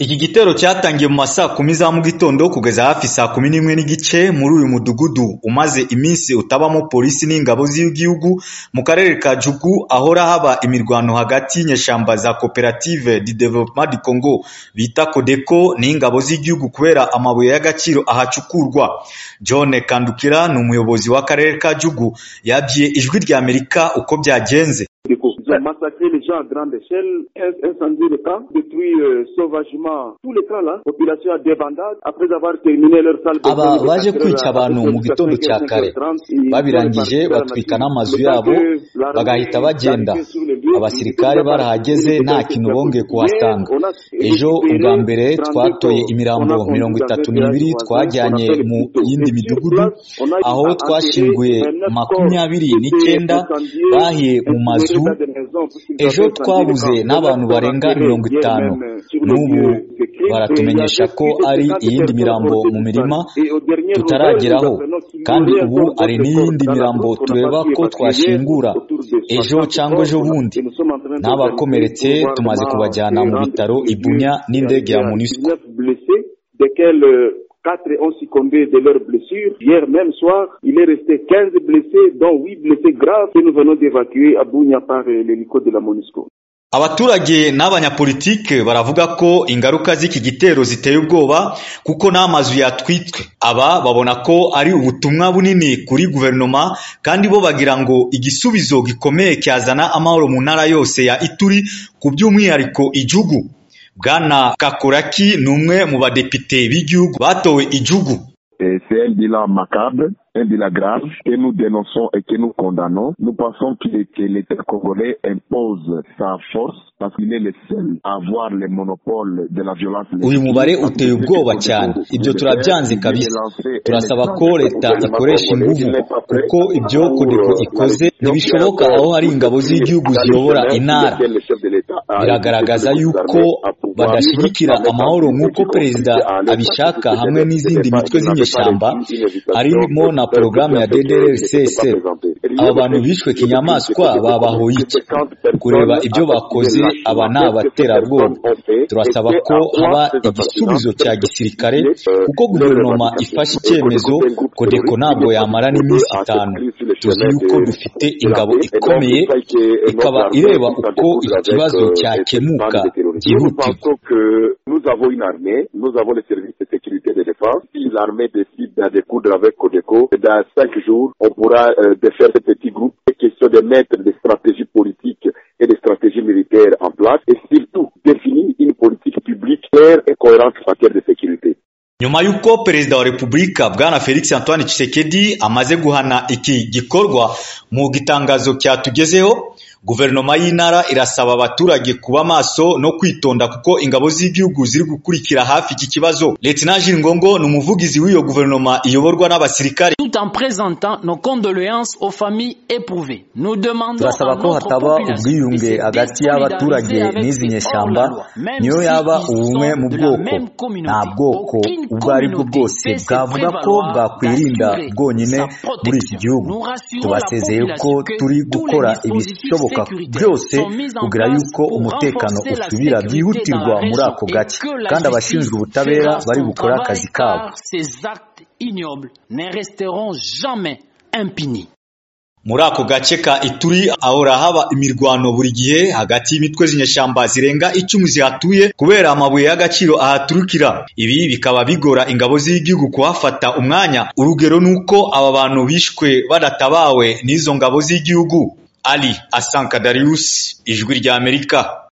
Iki gitero cyatangiye mu masaa 10 za mu gitondo kugeza hafi saa 11 n'igice muri uyu mudugudu umaze iminsi utabamo polisi n'ingabo z'igihugu mu karere ka Jugu, ahora haba imirwano hagati y'inyeshamba za Coopérative du Développement du Congo bita Codeco n'ingabo z'igihugu kubera amabuye y'agaciro ahacukurwa. John Kandukira ni umuyobozi w'akarere ka Jugu yabwiye Ijwi rya Amerika uko byagenze. Massacrer les gens à grande échelle, incendier le camp, détruire sauvagement tous les camps là, population à débandade après avoir terminé leur salle. Aba baje kwica abantu mu gitondo cya kare, babirangije batwika n'amazu yabo bagahita bagenda. Abasirikare barahageze nta kintu bongeye kuhasanga. Ejo ubwa mbere twatoye imirambo 32 twajyanye mu yindi midugudu, aho twashinguye 29 bahiye mu mazu. Ejo twabuze n'abantu barenga 50, n'ubu baratumenyesha ko ari iyindi mirambo mu mirima tutarageraho, kandi ubu ari n'iyindi mirambo tureba ko twashingura ejo cyangwa ejo bundi. N'abakomeretse tumaze kubajyana mu bitaro Ibunya n'indege ya MONUSCO. 4 ont succombé de leurs blessures. Hier même soir, il est resté 15 blessés, dont 8 blessés graves que nous venons d'évacuer à Bunya par l'hélico de la MONUSCO. Abaturage n'abanyapolitike baravuga ko ingaruka z'iki gitero ziteye ubwoba kuko n'amazu yatwitswe. Aba babona ko ari ubutumwa bunini kuri guverinoma, kandi bo bagira ngo igisubizo gikomeye cyazana amahoro mu ntara yose ya Ituri, ku by'umwihariko Ijugu. Bwana Kakoraki ni umwe mu badepite b'igihugu batowe Ijugu. C'est un bilan macabre, un bilan grave que nous dénonçons et que nous condamnons. Nous pensons que l'État congolais impose sa force parce qu'il est le seul à avoir le monopole de la violence. Uyu mubare uteye ubwoba cyane, ibyo turabyanze kabisa. Turasaba ko leta ikoresha ingufu kuko ibyo Codeco ikoze ntibishoboka aho hari ingabo z'igihugu ziyobora intara. Biragaragaza yuko badashyigikira amahoro nk'uko perezida abishaka, hamwe n'izindi mitwe z'inyeshyamba harimo na porogaramu ya DDRCS. Aba bantu bishwe kinyamaswa babahoye iki? Kureba ibyo bakoze aba ni abaterabwoba. Turasaba ko haba igisubizo cya gisirikare kuko guverinoma ifashe icyemezo. Codeco ntabwo yamara n'iminsi 5. Tuzi yuko dufite ingabo ikomeye ikaba ireba uko ikibazo cyakemuka byihutirwa. Nous avons une armée, nous avons les services de sécurité et de défense. Si l'armée décide de découdre avec Codeco, dans 5 jours, on pourra défaire ce petit groupe. C'est question de mettre des stratégies politiques et des stratégies militaires en place et surtout définir une politique publique claire et cohérente en matière de sécurité. Nyuma yuko perezida wa Repubulika Bwana Felix Antoine Tshisekedi amaze guhana iki gikorwa mu gitangazo cyatugezeho, guverinoma y'intara irasaba abaturage kuba maso no kwitonda kuko ingabo z'igihugu ziri gukurikira hafi iki kibazo. Lieutenant Jules Ngongo ni umuvugizi w'iyo guverinoma iyoborwa n'abasirikare. Tout en présentant nos condoléances aux familles éprouvées, nous demandons turasaba ko hataba ubwiyunge hagati y'abaturage n'izi nyeshyamba, niyo yaba ubumwe mu bwoko. Nta bwoko ubwo ari bwo bwose bwavuga ko bwakwirinda bwonyine muri iki gihugu. Tubasezeye ko turi gukora ibishoboka byose kugira yuko umutekano usubira byihutirwa muri ako gace, kandi abashinzwe ubutabera bari gukora akazi kabo. Muri ako gace ka Ituri ahora haba imirwano buri gihe hagati y'imitwe z'inyeshyamba zirenga 10 zihatuye kubera amabuye y'agaciro ahaturukira. Ibi bikaba bigora ingabo z'igihugu kuhafata umwanya. Urugero nuko aba bantu bishwe badatabawe n'izo ngabo z'igihugu. Ali Asanka Darius, Ijwi rya Amerika.